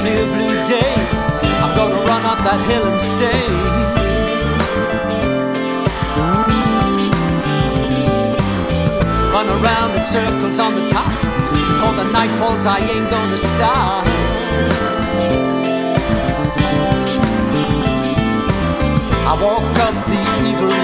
clear blue day, I'm gonna run up that hill and stay. Run around in circles on the top. Before the night falls, I ain't gonna stop. I walk up the